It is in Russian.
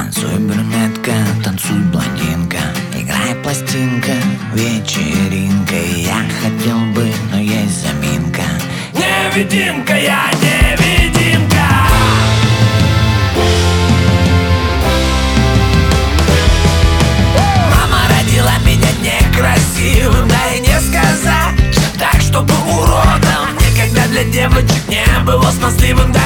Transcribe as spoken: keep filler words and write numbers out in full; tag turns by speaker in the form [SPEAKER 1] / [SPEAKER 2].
[SPEAKER 1] Танцуй, брюнетка, танцуй, блондинка, играй, пластинка, вечеринка. Я хотел бы, но есть заминка. Невидимка, я невидимка. Мама родила меня некрасивым, да и не сказать, что так, чтобы уродом. Никогда для девочек не было смазливым.